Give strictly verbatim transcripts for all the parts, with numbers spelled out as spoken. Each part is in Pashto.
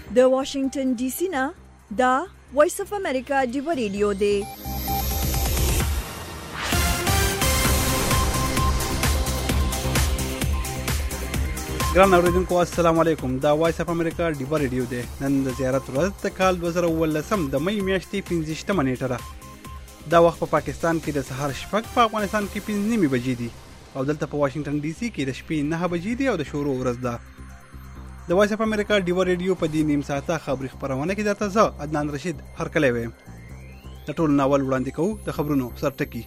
د واشنگټن ډي سي نه دا وایس اف امریکا ډیو ریډیو دی. ګران اوریدونکو السلام علیکم. دا وایس اف امریکا ډیو ریډیو دی. نن د زیارت ورځ د کال دوه زره اوولسم د مې میاشتې پنځه نیټه ده. دا وخت په پاکستان کې د سهار شپږ، په افغانستان کې پنځه نیمې بجې دي او دلته په واشنگټن ډي سي کې د شپې نه بجې دي او د شروع ورځ ده. د وایس اف امریکا ډیو ریډیو په دې نیم ساعته خبري خبرونه کې درته زه عدنان رشید هرکلی وایم. د ټول ناول وړاندې کوو د خبرونو سرټکی.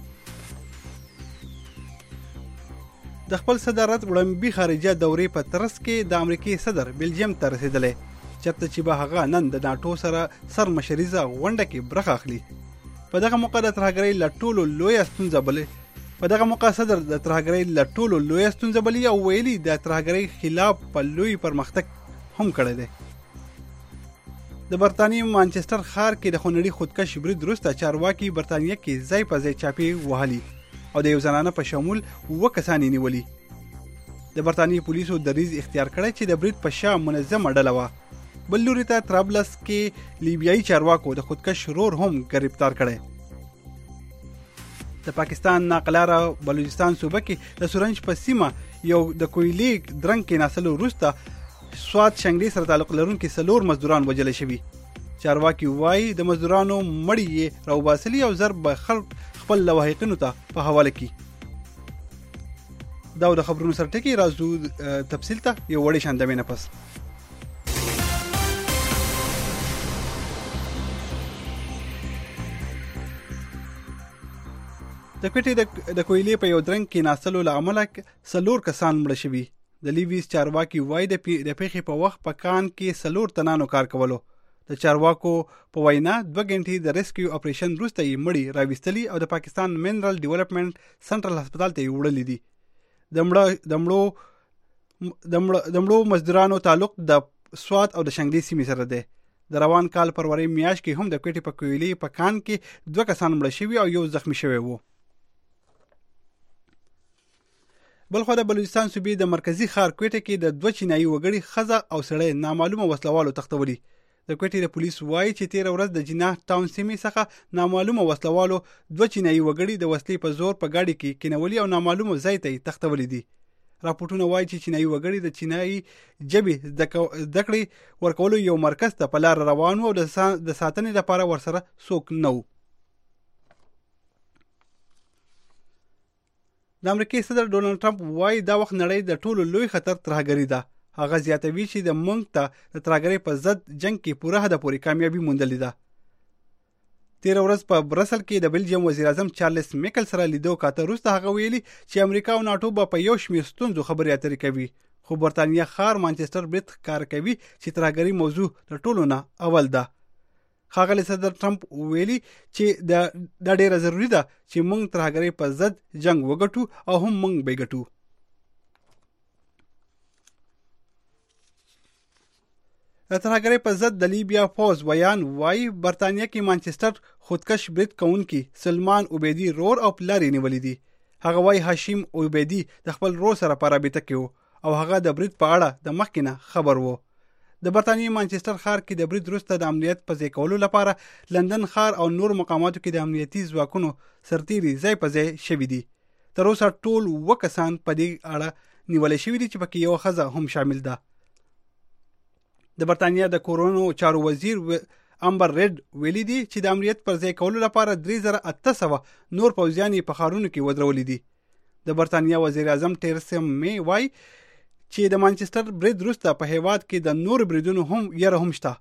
د خپل صدارت وړاندې خارجه دورې په ترڅ کې د امریکای صدر بلجیم ته رسیدلی، چېرته چې به هغه نن د ناټو سره سر مشریزه غونډه کې برخه اخلي. په دغه موقع د ترهګرۍ له ټولو لویه ستونزه بلې په دغه موقع صدر د ترهګرۍ له ټولو لویه ستونزه بلې او ویلي د ترهګرۍ خلاف په لوی پرمختګ هم کړی دی. د برطانیې مانچسټر ښار کې د خونړي خودکش برید وروسته چارواکي برطانیه کې ځای په ځای چاپې وهلي او د یو زنانه په شمول اووه کسان یې نیولي. د برطانیې پولیسو دریځ اختیار کړی چې د برید په شا منظمه ډله وه. بل لوري ته طرابلس کې لیبیایي چارواکو د خودکش رور هم گرفتار کړی. د پاکستان ناقلاره بلوچستان صوبه کې د سورنج په سیمه یو د کویلې درنګ کې ناسلو وروسته سوات شنګلې سره تعلق لرونکي څلور مزدوران وژل شوي. چارواکي وایي د مزدورانو مړي یې راوباسلي او ضرب به خلک خپل لواحقینو ته په حواله کړي. دا د خبرونو سرټکی راځو تفصیل ته یو وړې شاندمې نه پس. د کوټې د کویلې په یو درنګ کې ناستلو له امله څلور کسان مړه شوي. د لیویس چارواکي وایي د پیښې په وخت په کان کې څلور تنانو کار کولو. د چارواکو په وینا دوه غنټې د ریسکیو اپریشن وروسته یې مړي راویستلي او د پاکستان منرل ډیولپمنٹ سنټرل هسپتال ته یې وړلي دي. د مړو د مړو مزدورانو تعلق د سوات او د شنګلې سیمې سره دی. د روان کال فروری میاشت کې هم د کوټې په کویلې په کان کې دوه کسان مړه شوي او یو زخمی شوی وو. بلخو د بلوچستان صوبې د مرکزی ښار کوټه کې د دوه چینایي وګړي ښځه او سړی نامعلومه وسلوالو تښتولي. د کوټې د پولیس وایي چې تېره ورځ د جناح ټاون سیمې څخه نامعلومه وسلوالو دوه چینایي وګړي د وسلې په زور په ګاډي کې کینولي او نامعلومه ځای ته یې تښتولي دي. راپورټونه وایي چې چینایي وګړي د چینایي ژبې زده کړې ورکولو یو مرکز ته په لار روان وو او د ساتنې لپاره ورسره څوک نه وو. د امریکای صدر ډونالډ ټرمپ وایي دا وخت نړۍ د ټولو لوی خطر ترهګري ده. هغه زیاتوي چې د موږ ته د ترهګرۍ په ضد جنگ کې پوره حد پورې کامیابي موندلې ده. تېره ورځ په برسل کې د بلجیم وزیر اعظم چارلس میکل سره لیدو کاته وروسته هغه ویلي چې امریکا او ناټو به په یو شمېر ستونزو خبرې اترې کوي، خو برطانیه ښار مانچسټر برید ښکاره کوي چې ترهګري موضوع د ټولو نه اول ده. ښاغلی صدر ټرمپ ویلي چې دا ډیره ضروري ده چې موږ ترهګرۍ په ضد جنگ وګټو او هم موږ به ګټو. د ترهګرۍ په ضد د لیبیا پوز ویان وایي برطانیه کې مانچسټر خودکش برید کوونکي سلمان عبیدي رور او پلار یې نیولي دي. هغه وایي هاشم عبیدي د خپل رور سره په رابطه کې و او هغه د برید په اړه د مخکې نه خبر و. د برطانیې مانچسټر ښار کې د برید وروسته د امنیت په ځای کولو لپاره لندن ښار او نور مقاماتو کې د امنیتي ځواکونو سرتیري ځای په ځای شوي دي. تر اوسه ټول اووه کسان په دې اړه نیولای شوي دي چې پکې یوه ښځه هم شامل ده. د برطانیه د کورونو چارو وزیر امبر ریډ ویلي دي چې د امنیت پر ځای کولو لپاره درې زره اته سوه نور پوځیان یې په ښارونو کې ودرولي دي. د برطانیه وزیر اعظم ټیرسا مې وایي چې د مانچسټر برید وروسته په هیواد کې د نور بریدونو هم یره هم شته.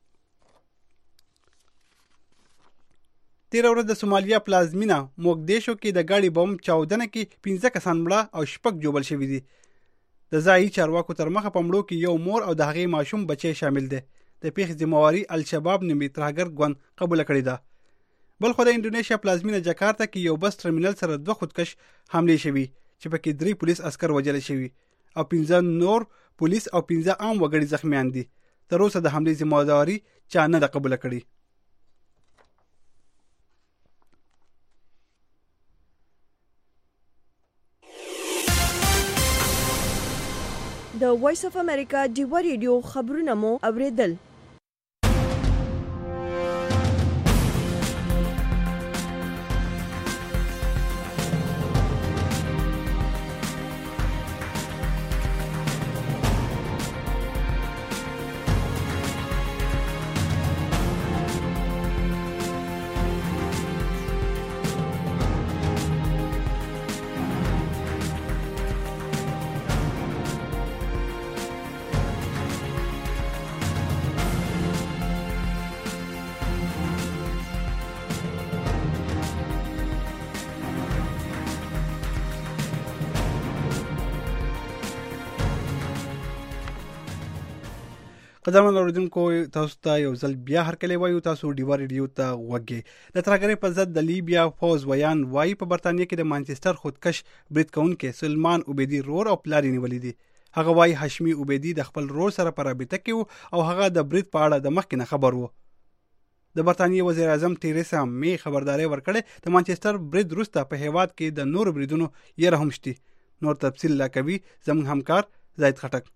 تېره ورځ د سومالیا پلازمینه موګدیشو کې د ګاډي بم چاودنه کې پنځه کسان مړه او شپږ ژوبل شوي دي. د ځایي چارواکو تر مخه په مړو کې یو مور او د هغې ماشوم بچی شامل دی. د پیښې ذمهواري الشباب نومي ترهګر ګوند قبوله کړې ده. بل خو د انډونیشیا پلازمینه جاکارتا کې یو بس ټرمینل سره دوه خودکش حملې شوي چې پکې درې پولیس عسکر وژل شوي او پنځه نور پولیس او پنځه عام وګړي زخمیان دي. تر اوسه د حملې ذمهواري چا نه ده قبوله کړې. د وایس اف امریکا ډیوا ریډیو خبرونه مو اوریدل. قدرمن اوریدونکو تاسو ته یو ځل بیا هرکلی وایو. تاسو ډیوا ریډیو ته غوږی. د ترهګرۍ په ضد د لیبیا پوز ویان وایي په برتانیه کې د مانچسټر خودکش برید کوونکی سلمان عبیدي رور او پلار یې نیولي دي. هغه وایي هاشمي عبیدي د خپل رور سره په رابطه کې و او هغه د برید په اړه د مخکې نه خبر و. د برتانیې وزیر اعظم تیریسا می خبرداري ورکړې د مانچسټر برید وروسته په هیواد کې د نور بریدونو یره هم شته. نور تفصیل لا کوي زموږ همکار زاید خټک.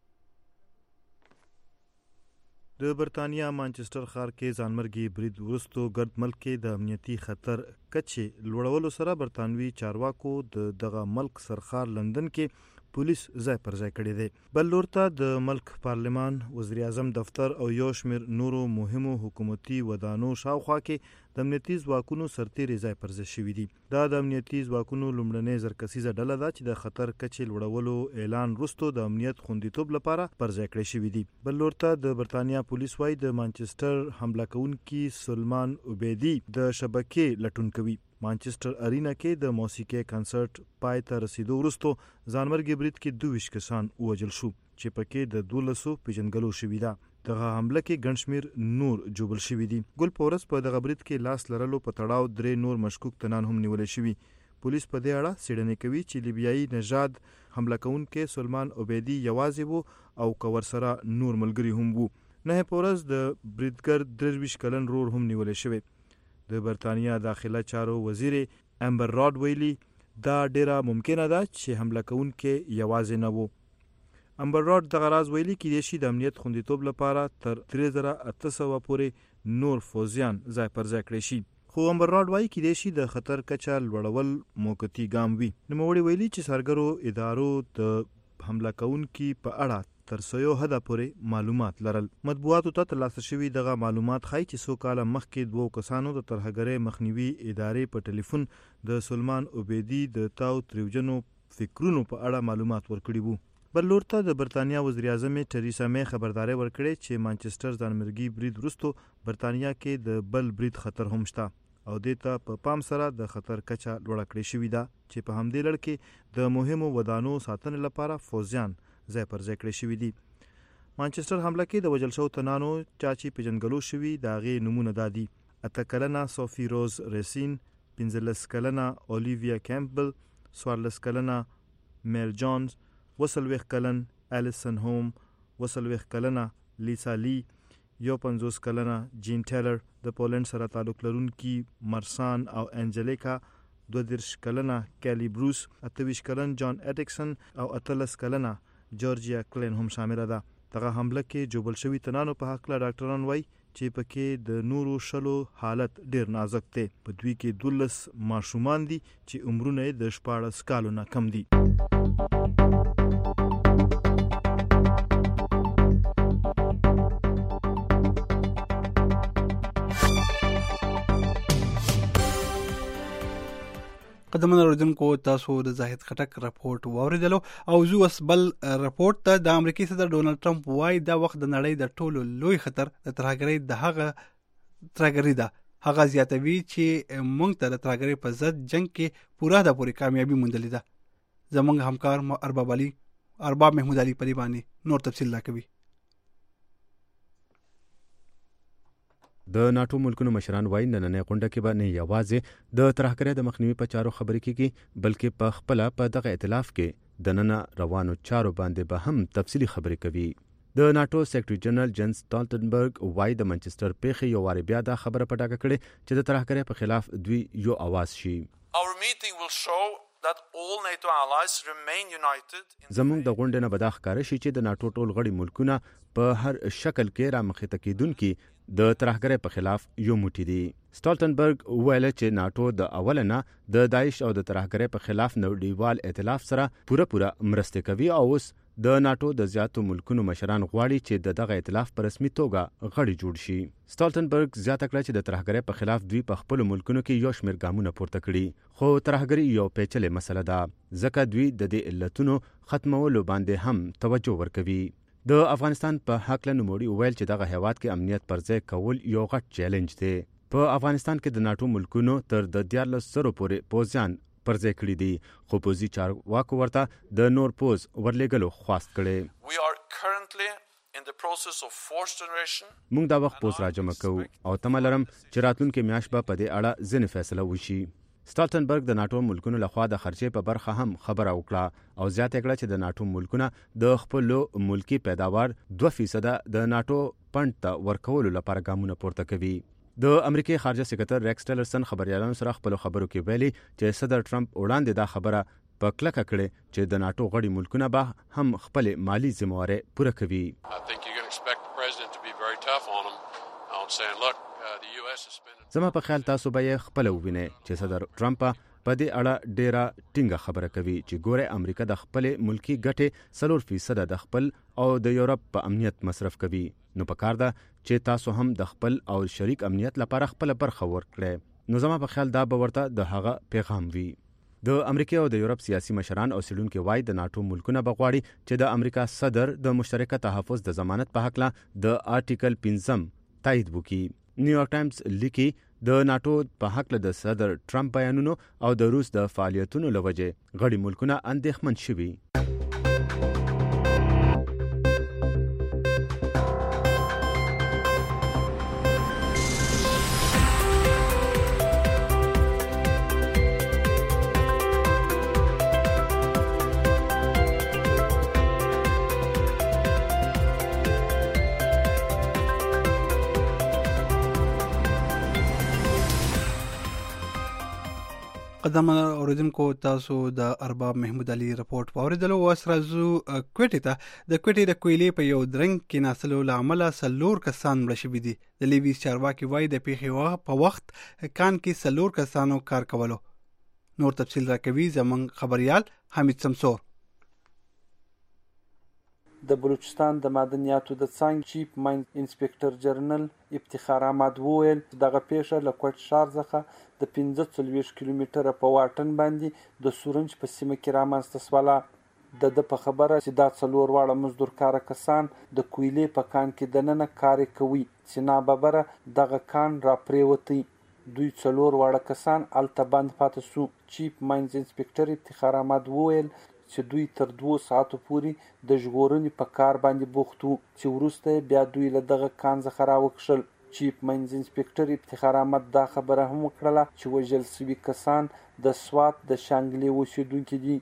د برتانیا مانچسټر ښار کې ځانمرګي برید وروستو ګرد ملک کې د امنیتي خطر کچې لوړولو سره برتانوي چارواکو د دغه ملک سرخار لندن کې پولیس ځای پر ځای کړی دی. بل لور ته د ملک پارلمان، وزیر اعظم دفتر او یو شمېر نورو مهمو حکومتي ودانو شاوخوا کې د امنیتي ځواکونو سرتیري ځای پر ځای شوي دي. دا د امنیتي ځواکونو لومړنۍ زرکسیزه ډله ده چې د خطر کچې لوړولو اعلان وروسته د امنیت خوندیتوب لپاره پر ځای کړی شوي دي. بل لور ته د برتانیا پولیس وايي د مانچسټر حمله کوونکي سلمان عبیدي د شبکې لټون کوي. مانچسټر ارینا کې د موسیقي کنسرت پای ته رسیدو وروسته ځانمرګي برید کې دوه ویشت کسان ووژل شو چې پکې د دولسو پیژنګلو شوي ده. دغه حمله کې ګڼ شمېر نور جوبل شوي دي. ګل په ورځ په دغه برید کې لاس لرلو په تړاو درې نور مشکوک تنان هم نیولې شوي. پولیس په دې اړه څېړنې کوي چې لیبیایي نژاد حمله کوونکی سلمان عبیدي یوازې و او که ورسره نور ملګري هم وو. نه په ورځ د بریدګر درې ویشت کلن رور هم نیولې شوی. د برتانیا داخله چارو وزیر امبر راد ویلي دا ډیره ممکنه ده چې حمله کوونکی یوازې نه وو. امبر راد دغه راز ویلي کېدای شي د امنیت خوندیتوب لپاره تر درې زره اته سوه پورې نور فوزیان ځای پر ځای کړی شي. خو امبر راد وایي کېدای شي د خطر کچه لوړول موقتي ګام وي. نوموړي ویلي چې سرګرو ادارو د حمله کوونکي په اړه تر سیو حده پورې معلومات لرل. مطبوعاتو ته ترلاسه شوي دغه معلومات ښایي چې څو کاله مخکې دوو کسانو د ترهګرۍ مخنیوي ادارې په ټلیفون د سلمان عبیدي د تاو تریوجنو فکرونو په اړه معلومات ورکړي وو. بل لور ته د برتانیا وزیر اعظم تریسا می خبرداری ورکړې چې مانچسټر ځانمرګي برید وروسته برتانیا کې د بل برید خطر هم شته او دې ته په پام سره د خطر کچه لوړه کړې شوې ده چې په همدې لړ کې د مهمو ودانو ساتنې لپاره فوزیان ځای پر ځای کړی شوي دي. مانچسټر حمله کې د وژل شوو تنانو چا چې پیژنګلو شوي د هغې نومونه دا دي: اته کلنه صوفي روز ریسین، پنځلس کلنه اولیویا کیمپبل، څوارلس کلنه میل جونز، اوه څلوېښت کلن الیسن هوم، اوه څلوېښت کلنه لیسا لی، یو پنځوس کلنه جین ټیلر، د پولنډ سره تعلق لرونکي مرسان او انجلیکا، دوه دېرش کلنه کیلی بروس، اته ویشت کلن جان اټکسن او اتلس کلنه جورجیا کلین هم شامله ده. دغه حمله کې جوبل شوي تنانو په هکله ډاکټران وایي چې پکې د نورو شلو حالت ډیر نازک دی. په دوی کې دولس ماشومان دي چې عمرونه یې د شپاړس کالو نه کم دي. قدمن اوریدونکو تاسو د زاهد خټک راپورټ واوریدلو او زو اوس بل راپورټ ته د امریکای صدر ډونالد ټرمپ وايي دا وخت د نړۍ د ټولو لوی خطر د ترهګرۍ د هغه ترهګرۍ ده. هغه زیاتوي چې موږ ته د ترهګرۍ په ضد جنگ کې پوره د پوری کامیابی موندلې ده. زموږ همکار ارباب علي ارباب محمود علي پری باندې نور تفصیل لا کوي. د ناتو ملکونو مشران وایي نننۍ غونډه کې به نه یوازې د ترهګرۍ د مخنیوي په چارو خبرې کیږي بلکې په خپله په دغه ائتلاف کې د ننه روانو چارو باندې به هم تفصیلي خبرې کوي. د ناتو سیکرټري جنرال جنس سټالټنبرګ وایي د منچسټر پیښې یو وارې بیا دا خبره په ډاګه کړې چې د ترهګرۍ په خلاف دوی یو اواز شي. Our meeting will show زموږ د غونډې نه به دا ښکاره شي چې د ناټو ټول غړي ملکونه په هر شکل کې را مخې ته کېدونکي د ترهګرۍ په خلاف یو موټی دي. سټالټنبرګ ویل چې ناټو د اول نه د داعش او د ترهګرۍ په خلاف نړیوال ائتلاف سره پوره پوره مرسته کوي او اوس د ناټو د زیاتو ملکونو مشران غواړي چې د دغه ائتلاف په رسمي توګه غړي جوړ شي. سټالټنبرګ زیاته کړه چې د ترهګرۍ په خلاف دوی په خپل ملکونو کې یو شمېر ګامونه پورته کړي، خو ترهګري یو پیچلې مسله ده ځکه دوی د دې علتونو ختمولو باندې هم توجه ورکوي. د افغانستان په هکله نوموړي وویل چې دغه هیواد کې امنیت پر ځای کول یو غټ چیلنج دی. په افغانستان کې د ناټو ملکونو تر د دیارلس زرو پورې پوځیان پر ځای کړي دي، خو پوځي چارواکو ورته د نور پوځ ورلېږلو خواست کړي. موږ دا وخت پوځ راجمع کوو او تمه لرم چې راتلونکې میاشت به په دې اړه ځینې فیصله وشي. سټالټنبرګ د ناټو ملکونو لخوا د خرچې په برخه هم خبره وکړه او زیاته کړه چې د ناټو ملکونه د خپلو ملکی پیداوار دوه فیصده د ناټو فنډ ته ورکولو لپاره ګامونه پورته کوي. د امریکای خارجه سکرټر ریکس ټیلرسن خبريالانو سره خپل خبرو کې ویلي چې صدر ټرمپ وړاندې دا خبره په کلکه کړې چې د ناټو غړي ملکونه به هم خپل مالی ذمہواري پوره کوي. زما په خیال تاسو به خپل ووینئ چې صدر ټرمپ په دې اړه ډیره ټینګه خبره کوي چې ګوره امریکا د خپل ملکی ګټې څلور فیصد د خپل او د یورپ په امنیت مصرف کوي، نو پکار ده چې تاسو هم د خپل او شریک امنیت لپاره خپل برخه ورکړئ. نو زما په خیال دا به ورته د هغه پیغام وي. د امریکا او د یورپ سیاسي مشران او سیډونکو وای د ناټو ملکونه بغواړي چې د امریکا صدر د مشترکه تحفظ د ضمانت په حق له د آرټیکل پنځم تایید وکړي. نیویارک ټایمز لیکي د ناټو په حق له د صدر ټرمپ بیانونو او د روس د فعالیتونو لوجه غړي ملکونه اندېښمن شوي. قدم اوریدونکو تاسو د ارباب محمود علي رپورت واوریدلو. اوس راځو کوټې ته. د کوټې د کویلې په یو درنګ کې ناسلو لامل سلور کسان مړ شوي دي. د لیویس چارواکي وایي د پیښې په وخت کان کې سلور کسانو کار کولو. نور تفصیل راکوي زموږ خبريال حمید سمسور. د بلوچستان د معدنیاتو د څانګې چیف ماین انسپکټر جنرال افتخار احمد وویل دغه پیښه له کوټ ښار څخه د پنځه څلوېښت کیلومتره په واټن باندې د سورنج په سیمه کې رامنځته شوله. د ده په خبره چې دا څلور واړه مزدور کاره کسان د کویلې په کان کې دننه کار کوي چې ناببره دغه کان را پریوتی. دوی څلور واړه کسان هلته بند پاتې شو. چیف ماینز انسپکټر افتخار احمد وویل چې دوی تر دوه ساعتو پورې د ژغورنې په کار باندې بوخت وو چې وروسته بیا دوی له دغه کان څخه راوکښل. چیف ماینز انسپکټر افتخار احمد دا خبره هم وکړله چې وژل شوي کسان د سوات د شانګلې اوسېدونکي دي.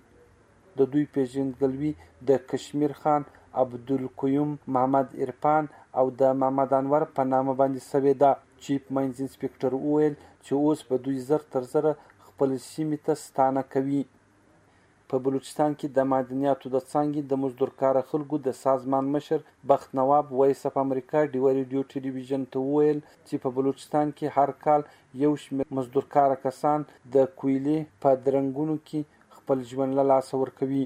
د دوی پیژندګلوي د کشمیر خان، عبدالقیوم، محمد عرفان او د محمد انور په نامه باندې شوې ده. چیف ماینز انسپکټر وویل چې اوس به دوی زر تر زره خپل سیمې ته ستانه کوي. په بلوچستان کې د معدنیاتو د څانګې د مزدور کاره خلکو د سازمان مشر بخت نواب وایس اف امریکا ډیو ریډیو ټلویزیون ته وویل چې په بلوچستان کې هر کال یو شمېر مزدور کاره کسان د کویلې په درنګونو کې خپل ژوند له لاسه ورکوي.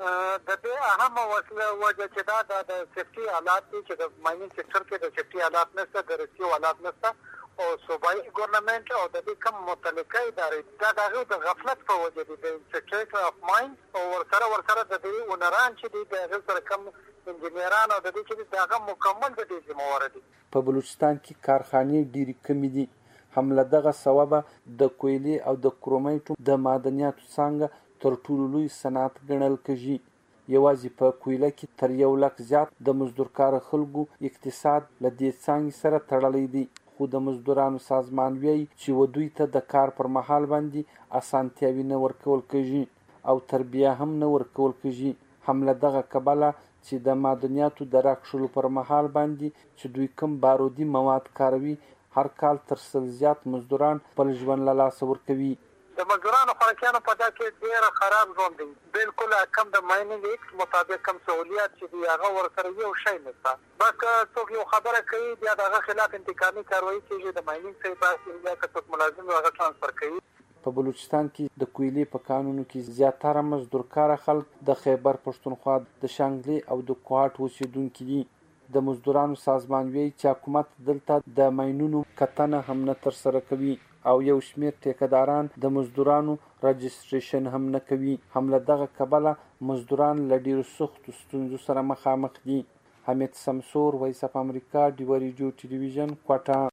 د دې اهمه وجه چې دا د سیفټي حالات دي چې د ماینینګ سیکټر کې د سیفټي حالات نشته، د ریسکیو حالات نشته او صوبایي ګورنمنت او د دې کم متعلقه ادارې دا د هغوی د غفلت په وجه دي. د انسپکټریټ اف ماین او ورسره ورسره د دې اونران چې دي د هغوی سره کم انجینران او د دې چې د هغه مکمل د دې ذمهوار دي. په بلوچستان کې کارخانې ډېرې کمې دي. هم له دغه سببه د کویلې او د کرومایټو د معدنیاتو څانګه تر ټولو لوی صنعت ګڼل کېږي. یوازې په کویله کې تر یو لک زیات د مزدور کاره خلکو اقتصاد له دې څانګې سره تړلی دی. خو د مزدورانو سازمان وایي چې و دوی ته د کار پر مهال باندې اسانتیاوې نه ورکول کېږي او تربیه هم نه ورکول کېږي. هم له دغه کبله چې د معدنیاتو د راکښلو پر مهال باندې چې دوی کوم بارودي مواد کاروي هر کال تر سل زیات مزدوران خپل ژوند له لاسه ورکوي. د مزدورانو خوراکیانو په دا کې ډېر خراب ژوند دی. بالکل کم د مایننګ ایکټ مطابق کم سہولیات چې دی هغه ورسره یو شی نشته. بس څوک یو خبره کوي بیا دغه خلاف انتقامي کاروایی کیږي، د مایننګ څخه باسي یا که څوک ملازم هغه ترانسفر کوي. په بلوچستان کې د کویلې په کانونو کې زیاتره مزدورکار خلک د خیبر پښتونخوا د شانګلې او د کوهاټ اوسیدونکي دي. د مزدورانو سازمان وی چې حکومت دلته د ماینونو کتنه هم نه ترسره کوي او یو شمېر ټیکداران د مزدورانو رجسټریشن هم نه کوي. هم له دغه کبله مزدوران له ډېرو سختو ستونزو سره مخامخ دي. حمید سمسور، وایس اف امریکا، ډیوه ریډیو ټلویزیون، کوټه.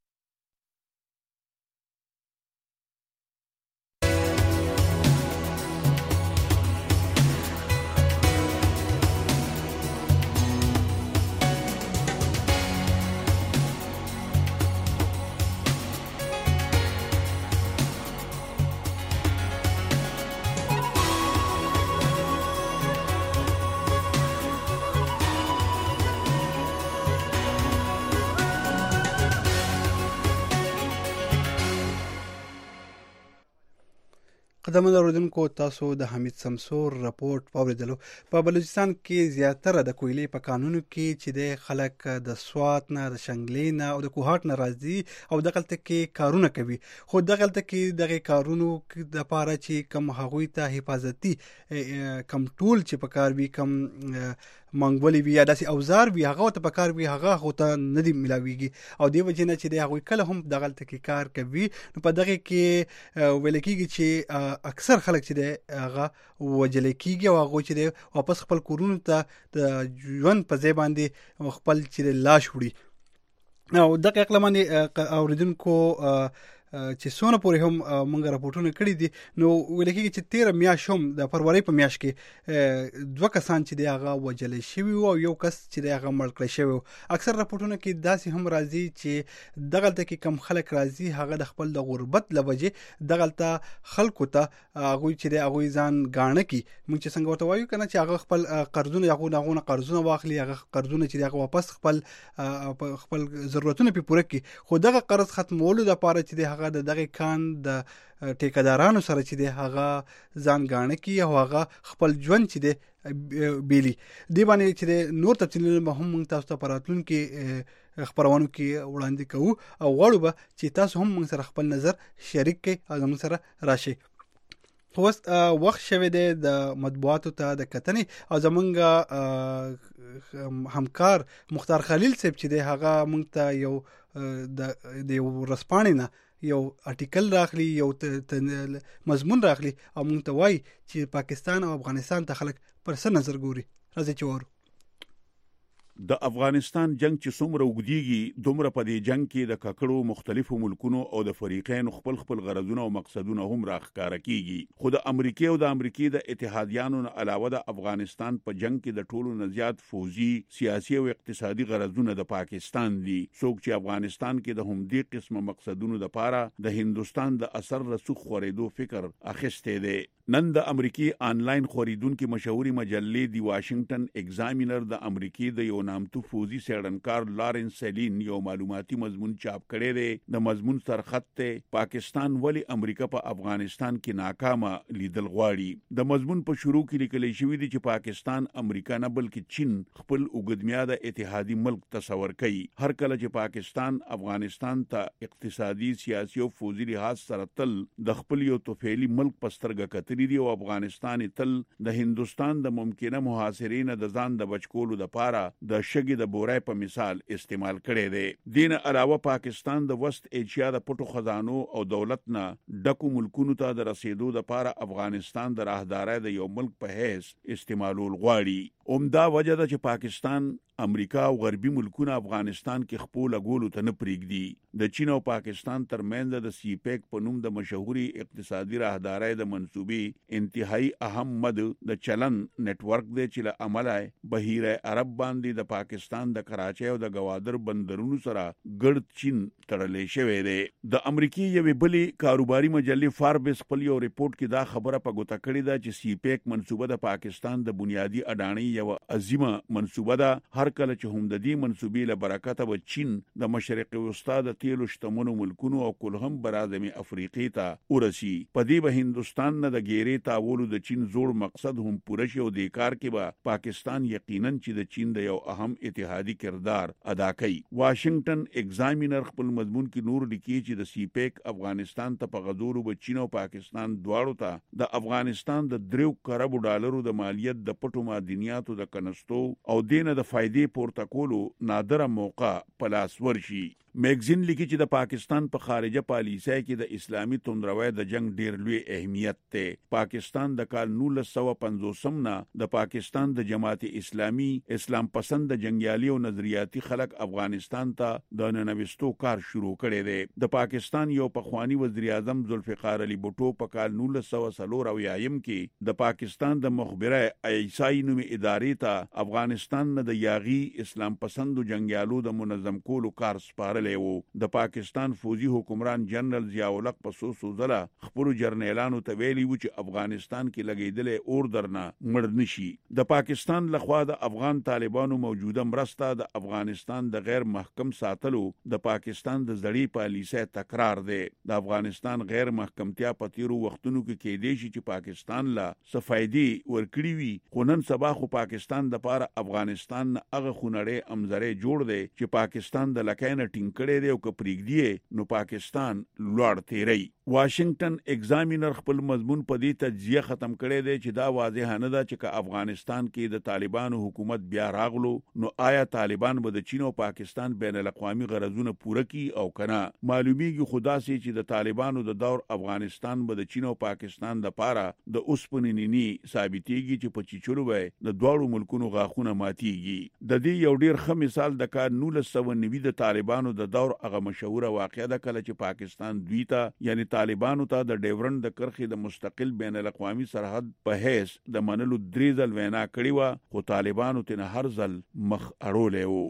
قدمونه اوریدونکو، تاسو د حمید سمسور راپورټ واوریدلو. په بلوچستان کې زیاتره د کویلې په کانونو کې چې د خلک د سوات نه، د شنګلې نه او د کوهاټ نه راځي او دغلته کې کارونه کوي. خو دغلته کې دغه کارونو د پاره چې کم هغوی ته حفاظتي کم ټول چې په کار وي، کم منګولي وي یا داسې اوزار وي، هغه ته په کار وي، هغه خو ته نه دی ملاویږي. او دی وجه نه چې د هغوی کله هم دغلته کې کار کوي، نو په دغه کې ویل کېږي چې اکثر خلک چې دی هغه وجل کېږي او هغه چې دی واپس خپل کورونو ته د ژوند په ځای باندې خپل چې لاش وړي. او دغه اقلا باندې اوریدونکو چې څونه پورې هم مونږ راپورټونه کړي دي، نو ویل کېږي چې تیره میاشت هم د فروری په میاشت کې دوه کسان چې دی هغه وجل شوي او یو کس چې دی هغه مړ کړی شوی. اکثر راپورټونه کې داسې هم راځي چې دغلته کې کم خلک راځي، هغه د خپل د غربت له وجې دغلته خلکو ته هغوی چې دی هغوی ځان ګاڼه کي. مونږ چې څنګه ورته وایو کنه چې هغه خپل قرضونه هغه هغه قرضونه واخلي، هغه قرضونه چې دی هغه واپس خپل خپل ضرورتونه په پوره کړي. خو دغه قرض ختمولو لپاره چې دی هغه د دغه کان د ټیکدارانو سره چې دی هغه ځان ګاڼه کی او هغه خپل ژوند چې دی بیلی. دی باندې چې دی نور تفصیلونه هم موږ تاسو ته په راتلونکي خپرونو کې وړاندې کوو او غواړو به چې تاسو هم موږ سره خپل نظر شریک کړئ او موږ سره راشئ. خو وخت شوی دی د مطبوعاتو ته د کتنې او زمونږ همکار مختار خلیل صاحب چې دی هغه موږ ته یو د یو ورځپاڼې نه یو آرټیکل راخلی، یو مضمون راخلی او موږ ته وایي چې پاکستان او افغانستان ته خلک پر څه نظر ګوري. راځي چې وورو. د افغانستان جنگ چې څومره وګديږي دومره په دې جنگ کې د ککړو مختلفو ملکونو او د فریقین خپل خپل غرضونه او مقصدونه هم راښکاره کیږي. خو د امریکای او د امریکای د اتحادیانو علاوه د افغانستان په جنگ کې د ټولو نه زیات فوجي، سیاسي او اقتصادي غرضونه د پاکستان دي. څوک چې افغانستان کې د هم دې قسمه مقصدونو لپاره د هندستان د اثر رسوخ خورېدو فکر اخیسته دی. نن د امریکای آنلاین خوریدونکو مشهوري مجلې دی واشنگټن ایگزامینر د امریکای د یو نامتو فوزي سیړنکار لارنس سیلین یو معلوماتي مضمون چاپ کړی دی. د مضمون سرخط ته پاکستان ولی امریکا په افغانستان کې ناکامه لیدل غواړي. د مضمون په شروع کې لیکل شوی دی چې پاکستان امریکا نه بلکې چین خپل اوګدمیاده اتحادي ملک تصور کوي. هر کله چې پاکستان افغانستان ته اقتصادي، سیاسي او فوزي لحاظ سره تل د خپل یو توفیلي ملک پسترګه کتل دی او افغانستان تل د هندستان د ممکنه محاصرین د ځان د بچکولو د پاره د شګي د بورای په مثال استعمال کړي دی. دین علاوه پاکستان د وست ایشیا د پټو خزانو او دولت نه ډکو ملکونو ته د رسیدو د پاره افغانستان د راهدارۍ د یو ملک په حیث استعمالول غواړي. اومدا وجه ده چې پاکستان امریکا او غربي ملکونه افغانستان کې خپل غولو ته نه پریږدي. د چین او پاکستان ترمنځ د سی پیک په نوم د مشهوري اقتصادي راهدارۍ د منسوبي انتهایی اهم مد د چلن نت ورک دی چې له عمله بهیره عرب باندې د پاکستان د کراچۍ او د گوادر بندرونو سره ګډ چین تړلې شوی دی. د امریکای یوې بلې کاروباري مجلې فاربس خپل یو ریپورت کې دا خبره په ګوته کړې ده چې سی پیک منسوبه د پاکستان د بنیادی اډانی یو عظیمه منسوبه ده. هر کله چې هم د دې منسوبې له برکته به چین د مشرق وسطا د تیلو شتمنو ملکونو او کلهم برادمي افریقې ته ورسی. په دې به هندستان نه د ګیرې تاولو د چین زوړ مقصد هم پوره شي او د کار کې به پاکستان یقینا چې د چین د یو اهم اتحادي کردار ادا کوي. واشنگټن ایگزامینر خپل مضمون کې نور لیکي چې د سی پیک افغانستان ته په غزورو به چین او پاکستان دواړو ته د افغانستان د دریو کربو ډالرو د مالیت د پټو معدنیاتو د کنستو او دینه د فائدې پورته کولو نادره موقع په لاس ورشي. میگزین لیکي چې د پاکستان په خارجه پالیسۍ کې د اسلامي توندروي د جنگ ډیر لوی اهمیت ته. پاکستان د کال نولس سوه پنځوسم نه د پاکستان د جماعت اسلامي اسلام پسند جنگیالي او نظریاتي خلک افغانستان ته د ننوستو کار شروع کړي دي. د پاکستان یو پخوانی وزیر اعظم ذوالفقار علي بوټو په کال نولس سوه څلور اویایم کې د پاکستان د مخبره ایسای نومي ادارې ته افغانستان نه د یاغي اسلام پسند جنگیالو د منظم کولو کار سپارل. د پاکستان فوجي حکمران جنرال ضیاء الحق په سو سوزله خپل جرنیلانو ته ویلي و چې افغانستان کې لګیدلې اور درنه مړ نشي. د پاکستان لخوا د افغان طالبانو موجوده مرسته د افغانستان د غیر محکم ساتلو د پاکستان د زړی پالیسۍ تکرار دی. د افغانستان غیر محکمتیا په تیرو وختونو کې کېدې شي چې پاکستان لا صفایدي ورکړي وي، خو نن سبا خو پاکستان د پاره افغانستان هغه خونړې امزره جوړ دی چې پاکستان د لکاینه ټینګ کړي دی او که پریږدي نو پاکستان لوړ تیری. واشنگټن ایگزامینر خپل مضمون په دې تجزیه ختم کړي دی چې دا واضح نه ده چې که افغانستان کې د طالبانو حکومت بیا راغلو نو آیا طالبان به د چین او پاکستان بین الاقوامي غرضونه پوره کړي او کنه. معلومیږي خدا سي چې د طالبانو د دور افغانستان به د چین او پاکستان د پاره د اوسپنینی ثابتېږي چې په چیچلو وي د دواړو ملکونو غاخونه ماتيږي. د دې یو ډیر ښه مثال د کال نولس سوه نوي د طالبانو د دور هغه مشهوره واقعه ده کله چې پاکستان دوی ته یعنی طالبانو ته د ډیورنډ د کرښې د مستقل بین الاقوامي سرحد په حیث د منلو درې ځل وینا کړې و، خو طالبانو ته هر ځل مخ اړولې و.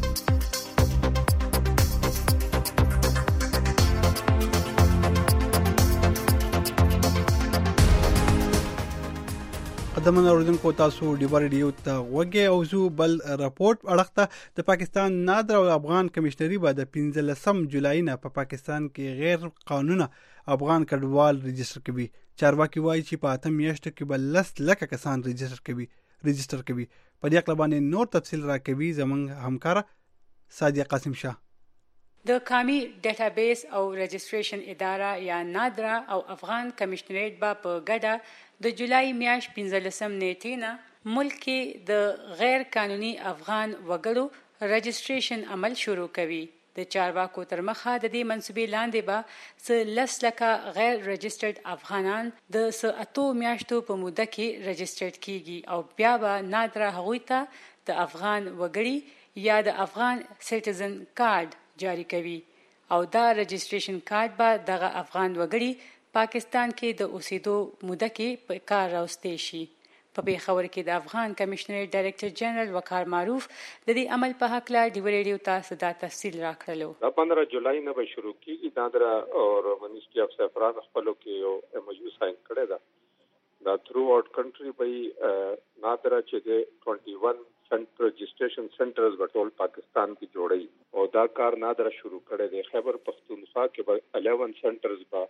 قدمن اوردونکو تاسو ډیوار ریډیو ته وګورئ او زو بل راپورټ اړخته د پاکستان نادر او افغان کمشنري به د پنځلسم جولای نه په پاکستان کې غیر قانوني افغان کډوال رجسټر کوي. چارواکي وایي چې په اتم میاشتو کې به لس لکه کسان رجسټر کوي رجسټر کوي. په دې اړه باندې نور تفصیل راکوي زموږ همکار سادیه قاسم شاه. د قومي ډیټابیس او رجسټریشن اداره یا نادرا او افغان کمشنریټ با په ګډه د جولای میاشت پنځلسم نیټې نه ملک کې د غیر قانوني افغان وګړو رجسټریشن عمل شروع کوي. د چارواکو تر مخه د دې منسوبې لاندې به څه لس لکه غیر رجسټرډ افغانان د څه اتو میاشتو په موده کې رجسټرډ کیږي او بیا به نادرا هغوی ته د افغان وګړي یا د افغان سټیزن کارت جاری کوي او دا رجسټریشن کارت به دغه افغان وګړي پاکستان کې د اوسېدو موده کې په کار راوستي شي. په پیښور کې د افغان کمشنریټ ډایریکټر جنرال وقار معروف د دې عمل په حق لا ډیو ریډیو تاسو دا تفصیل راکړلو. د پندرہ جولای نه به شروع کیږي. نادرا او منیسټری اف سفران خپلو کې یو ایم او یو ساين کړی دا دا تھرو آؤٹ کنټری به نادرا چې د اکیس سنټر رجسټریشن سنټرز په ټول پاکستان کې جوړي او دا کار نادرا شروع کړی دی. خیبر پختونخوا کې به الیون سنټرز به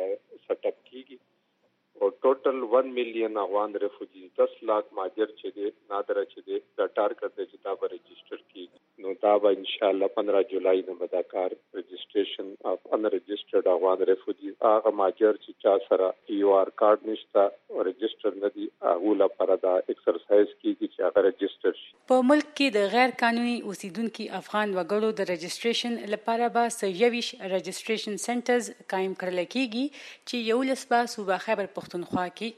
سیټ اپ کیږي او ټوټل ون میلیون افغان ریفوجی دس لاکھ ماجر چې دی نادرا چې دی دا ټارګټ دی چې دا به رجسټر کیږي. نو دا به ان شاء الله پندرہ جولای نه به دا کار رجسټریشن اف ان رجسټرډ افغان ریفوجی هغه ماجر چې چا سره یو آر کارت نشته او رجسټر نه دی هغه لپاره دا ایکسرسایز کیږي چې هغه رجسټر شي. په ملک کې د غیر قانوني اوسیدونکو افغان وګړو د رجسټریشن لپاره به سیویش رجسټریشن سنټرز قائم کړل کیږي چې یو لسبا صوبه خیبر پختونخوا کې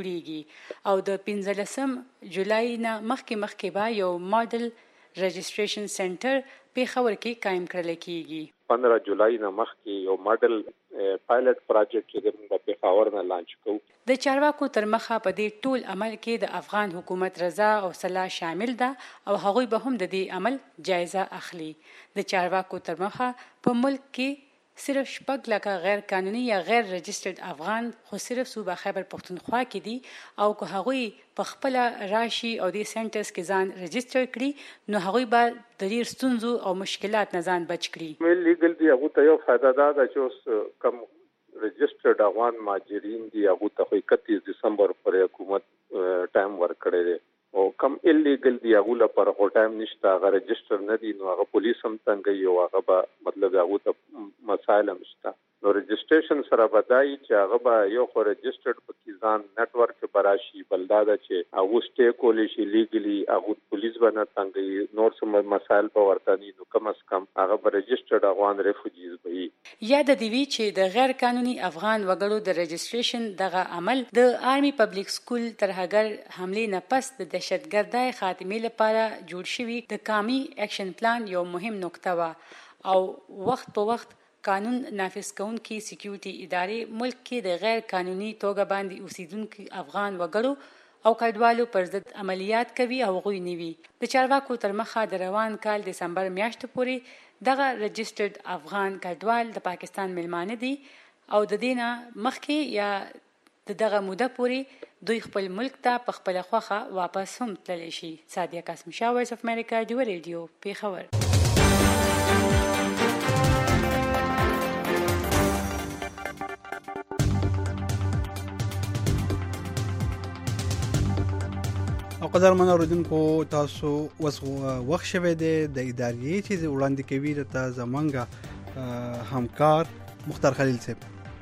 جوړیږي او د پنځلسم جولای نه مخکې مخکې به یو ماډل رجسټریشن سنټر پیښور کې قائم کړل کیږي. پندرہ جولای نه مخکې یو ماډل پایلټ پروجیکټ چې د پیښور نه لانچ کوو. د چارواکو تر مخه په دې ټول عمل کې د افغان حکومت رضا او صلاح شامل ده او هغوی به هم د دې عمل جایزه اخلي. د چارواکو تر مخه په ملک کې صرف شپږ لکه غیر قانوني یا غیر رجسټرډ افغان خو صرف صوبه خیبر پختونخوا کې دي او که هغوی په خپل راشي او د سنټرز کې ځان رجسټر کړي نو هغوی به د ډیر ستونزو او مشکلات نه ځان بچ کړي. مې لیګل دی هغه ته یو فائدہ ده چې اوس کم رجسټرډ افغان ماجرین دي هغه ته اکتیس دسمبر پر حکومت ټایم ورکړی دی او کم الیګل دی هغه لپاره خو ټایم نشته هغه رجسټر نه دي نو هغه پولیس هم څنګه یو هغه به مطلب هغه ته مسائل هم شته نو رجسټریشن سره بدای چې هغه به یو خو رجسټرډ پاکستان نتورک براشي بلداده چې هغه سټې کولې شي لیګلی هغه پولیس باندې څنګه نور سم مسائل په ورتنی نو کم از کم هغه به رجسټرډ افغان ریفوجیز به یا د دیوی چې د غیر قانوني افغان وګړو د رجسټریشن دغه عمل د آرمي پبلک سکول ترهګر حمله نه پس د دهشتګردۍ خاتمې لپاره جوړ شوی د قومي اکشن پلان یو مهم نقطه و او وخت په وخت قانون نافذ کوونکي سکیورټي ادارې ملک کې د غیر قانوني توګه باندې اوسیدونکو افغان وګړو او کډوالو پر ضد عملیات کوي او غوي نیوي. د چارواکو تر مخه د روان کال دسمبر میاشتې پورې دغه رجسټرډ افغان کډوال د پاکستان ملمانه دي او د دینه مخکې یا د دغه موده پورې دوی خپل ملک ته په خپل خوخه واپس هم تللی شي. سادیه قاسم شاه، وایس اف امریکا، ډیو ریډیو، پیښور. او قدرمن اوریدونکو تاسو وس وخت شوه د ادارې چې وړاندې کوي د زمونږ همکار مختار خلیل صاحب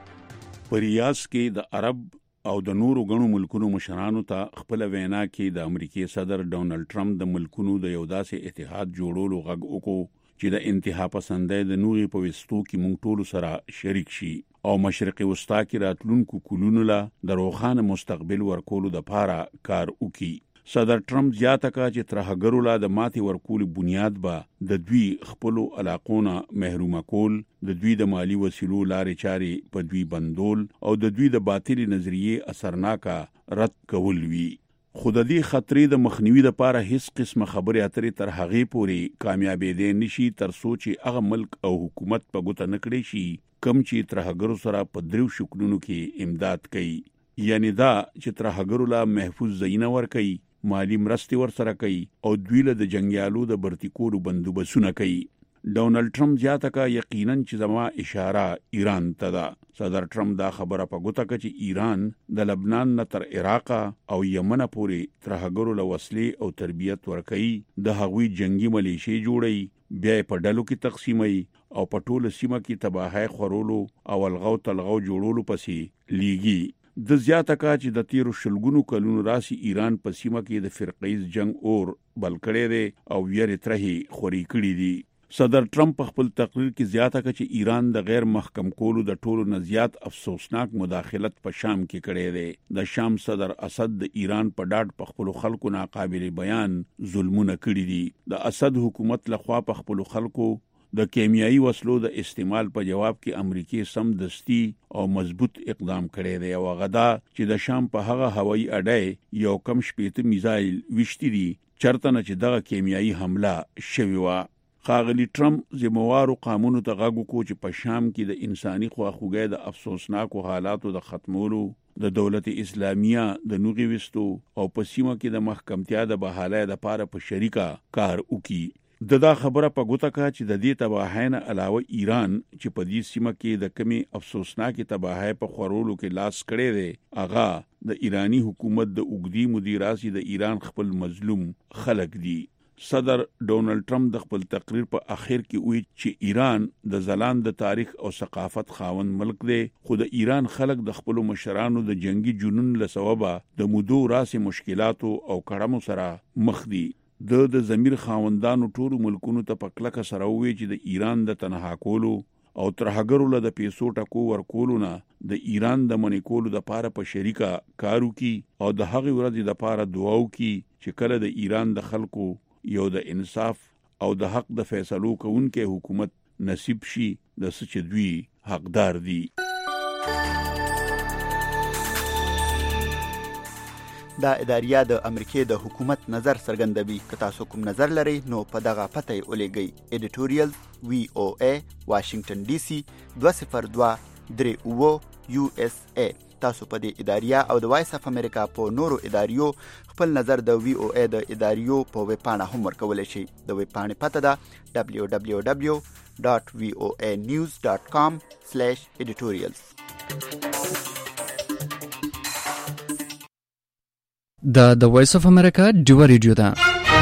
په ریاض کې د عرب او د نورو غنو ملکونو مشرانو ته خپل وینا کې د امریکای صدر ډونالد ټرمپ د ملکونو د یو داسې اتحاد جوړولو غږ وکړو چې د انتها پسندۍ د نوري په وستو کې مونږ ټول سره شریک شي او مشرقي وسطا کې راتلونکو کلونو لا د روښانه مستقبل ورکولو د پاره کار وکړي. صدر ټرمپ زیاته کړه چې ترهګرو لا د ماتي ورکول بنیاد به د دوی خپل علاقونه محروم کول، د دوی د مالی وسیلو لارې چارې په دوی بندول او د دوی د باطل نظریه اثرناکه رد کول وی. خود دې خطرې د مخنیوي لپاره هیڅ قسمه خبرې اترې تر هغه پوري کامیابې دي نشي تر سوچ هغه ملک او حکومت په ګوته نکړي شي کم چې ترهګرو سره په درو شکلونو کې امداد کوي. یعنی دا چې ترهګرو لا محفوظ زینه ور کوي، مالی مرستې ور سره کوي او دوی له د جنگیالو د برتکولو بندوبسونه کوي. ډونالد ټرمپ زیاته کا یقینا چې زما اشاره ایران ته ده. صدر ټرمپ دا خبره په ګوته کړه چې ایران د لبنان نه تر عراق او یمن پورې ترهګرو له وسلې او تربیت ورکوي، د هغوی جنگي ملیشي جوړي، بیا په ډلو کې تقسیمي او په ټوله سیمه کې تباہي خورولو او الغو تلغو جوړولو پسې لیږي. د زیاته کا چې د تیرو شلګونو کلونو راسي ایران په سیمه کې د فرقیز جنگ اور بل کړي دي او یې ترهي خوري کړي دي. صدر ټرمپ خپل تقریر کې زیاته کړ چې ایران د غیر محکم کولو د ټولو نه زیات افسوسناک مداخلت په شام کې کړی دی. د شام صدر اسد د ایران په ډاډ په خپل خلکو ناقابل بیان ظلمونه کړی دي. د اسد حکومت لخوا په خپل خلکو د کیمیاوي وسلو د استعمال په جواب کې امریکای سم دستی او مضبوط اقدام کړی دی او غدا چې د شام په هغه هوایي اډې یو کم شپېته میزایل وشتي دي چرته نه چې دغه کیمیاوي حمله شوی و. خاغلی ټرمپ زموارو قانونو ته غاګو کو چې په شام کې د انساني خواخوږۍ د افسوسناکو حالاتو د ختمولو، د دولت اسلامیه د نوغي وستو او په سیمه کې د محکمتیا د بحالۍ د پاره په شریکه کار وکړي. د دا خبره په ګوته کا چې د دې تباہینا علاوه ایران چې په دې سیمه کې د کمی افسوسناکي تباہی په خورولو کې لاس کړی دی، اغا د ایرانی حکومت د اوګدي مدیراسي د ایران خپل مظلوم خلق دي. صدر ډونالد ټرمپ د خپل تقریر په اخر کې وی چې ایران د زلان د تاریخ او ثقافت خاوند ملک دی، خو د ایران خلک د خپل مشرانو د جنگي جنون له سببه د مودو راسي مشکلاتو او کړمو سره مخ دي. د د ضمیر خاوندانو ټولو ملکونو ته په کلکه سره وی چې د ایران د تنها کولو او ترهګرو له د پیسو ټکو ورکولو نه د ایران د منې کولو د پاره په شریکه کارو کی او د هغې ورځې د پاره دعاو کی چې کله د ایران د خلکو یو د انصاف او د حق د فیصلو کوونکې حکومت نصیب شي د سچ دوی حقدار دي. دا اداریه د امریکای د حکومت نظر څرګندوي. که تاسو کوم نظر لرئ نو په دغه پته یې ولیږئ. editorial وی او ای واشنگټن ډي سي دوه صفر دوه درې اوه یو اس ای. تاسو په دې اداریه او د وایس اف امریکا په نورو اداریو خپل نظر د وی او ای د اداریو په ویب پاڼه هم ورکولی شئ. د ویب پاڼې پته ده دبلیو دبلیو دبلیو ډاټ وی او ای نیوز ډاټ کام سلیش editorials. دا د وایس اف امریکا ډیوه ریډیو ده.